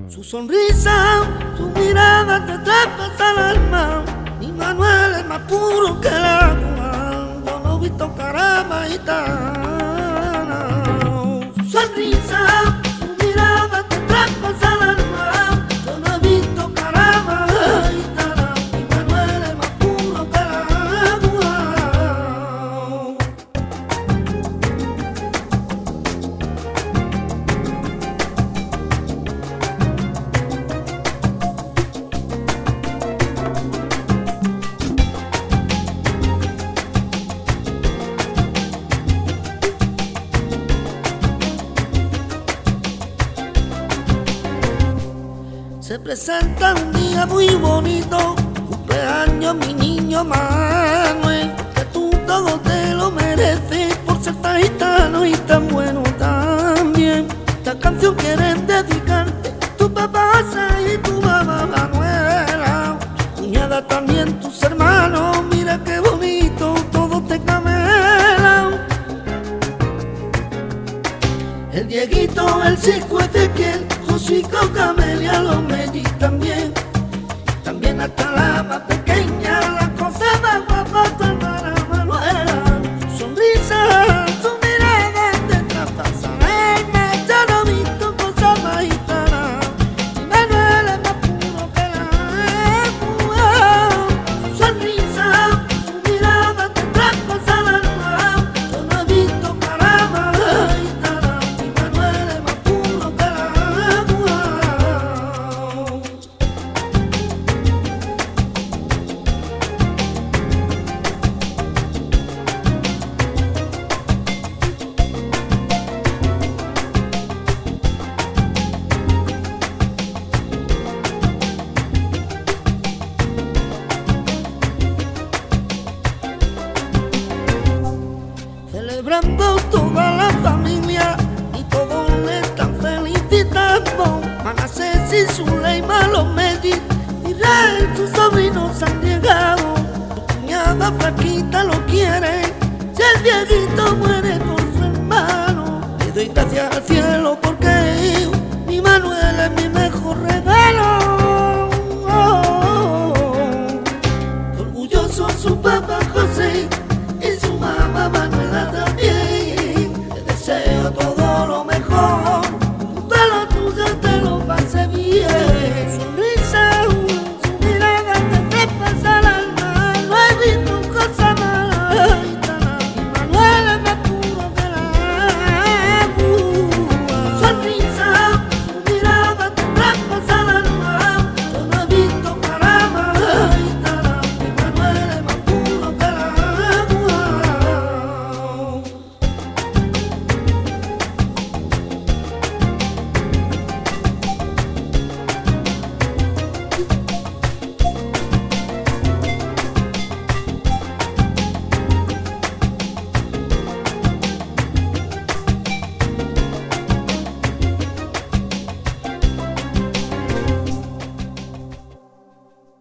Su sonrisa, su mirada te traspasa el alma. Mi Manuel es más puro que el agua. Yo no he visto caramba gitana. Su sonrisa, su mirada te traspasa el alma. Yo no he visto caramba gitana. Mi Manuel es más puro que el agua. Se presenta un día muy bonito, cumpleaños mi niño Manuel, que tú todo te lo mereces por ser tan gitano y tan bueno también. Esta canción quieren dedicarte tu papá y tu mamá Manuela, tu cuñada también, tus hermanos, mira qué bonito, todos te camelan. El Dieguito, el Cisco, Ezequiel, Josico, Camelia, los Mellis también. También hasta la más pequeña, la cosa más guapa, tu hermana Manuela. Su sonrisa, su mirada te traspasa el alma. Yo no he visto cosas más gitanas. Mi Manuela es más puro que el agua. Su sonrisa, su mirada te traspasa el alma. Yo no he visto caramba gitana. Mi Manuela es más puro que el agua. Celebrando toda la familia y todos le están felicitando. Ana Ceci, Zuleima, los Mellis, Israel, sus sobrinos han llegado. Tu cuñada Flaquita lo quiere, si el Dieguito muere por su hermano. Le doy gracias al cielo porque mi Manuel es mi mejor regalo. Orgulloso su papá José y su mamá Manuela también. Te deseo todo lo mejor, junto a lo tuyo te lo pase bien.